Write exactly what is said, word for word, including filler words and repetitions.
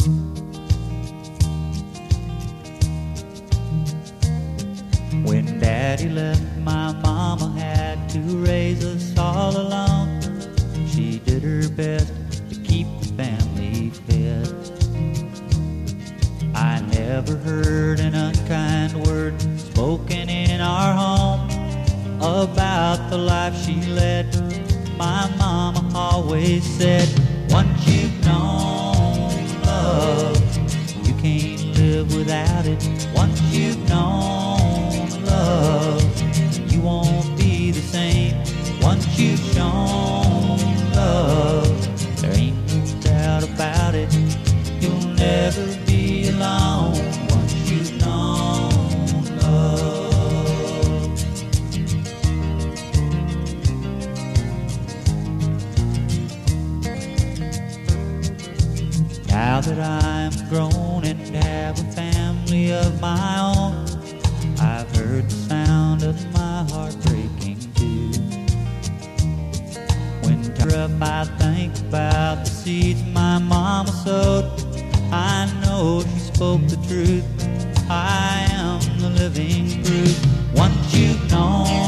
When Daddy left, my mama had to raise us all alone. She did her best to keep the family fed. I never heard an unkind word spoken in our home about the life she led. My mama always said, once you've known love, you can't live without it. Once you've known love, you won't be the same. Once you've shown love, there ain't no doubt about it, you'll never be alone. Once you've known love. Now that I'm grown and have a family of my own, I've heard the sound of my heart breaking too. When times are up, I think about the seeds my mama sowed. I know she spoke the truth, I am the living proof. Once you've known